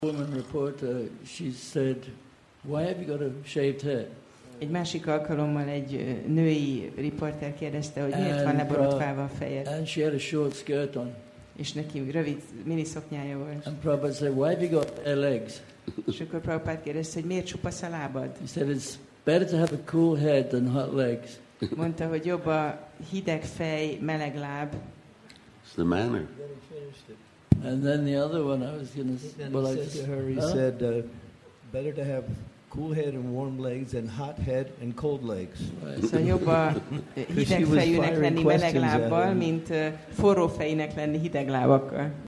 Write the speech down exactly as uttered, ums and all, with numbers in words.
Woman reporter, she said, "Why have you got a shaved head?" Egy másik alkalommal egy női riporter kérdezte, hogy miért van leborotválva a fejed. And she had a short skirt on. És neki rövid miniszoknyája volt. And Prabhupada said, "Why have you got bare legs?" És akkor Prabhupada kérdezte, hogy miért csupasz a lábad? He said, "It's better to have a cool head than hot legs." Mondta, hogy jobb a hideg fej, meleg láb. It's the manner. And then the other one, I was going to. Well, he I said to her, he huh? said, uh, "Better to have cool head and warm legs than hot head and cold legs." Right. Szóval jobb a hideg fejűnek lenni meleg lábbal, mint forró fejűnek lenni hideg lábakkal.